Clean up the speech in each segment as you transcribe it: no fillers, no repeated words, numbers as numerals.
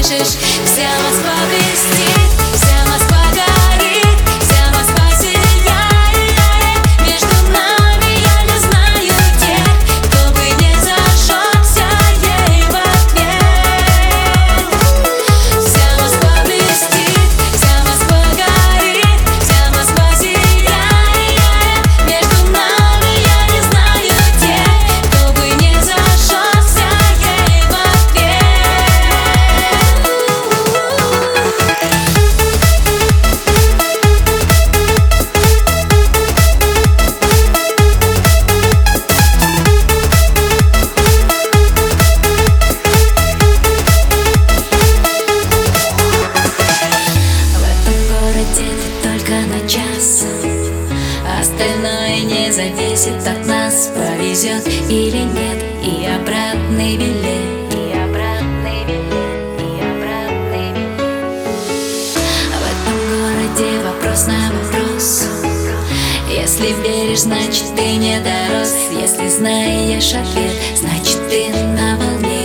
слышишь? Вся Москва блестит, вся Москва горит, вся Москва сияет. Между нами я не знаю тех, кто бы не зажегся ей в ответ. Вся Москва блестит, вся Москва горит, вся Москва сияет. Между нами я не знаю тех, кто бы не зажегся ей в ответ. Только на час, остальное не зависит от нас. Повезет или нет, и обратный билет, и обратный билет, и обратный билет. В этом городе вопрос на вопрос. Если веришь, значит ты не дорос. Если знаешь ответ, значит ты на волне.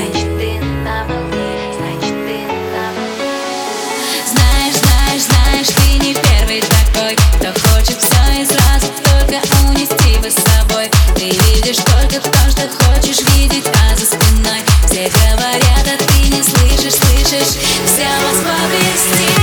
Знаешь, ты не первый такой, кто хочет все и сразу, только унести бы с собой. Ты видишь только то, что хочешь видеть, а за спиной все говорят, а ты не слышишь. Вся Москва блестит.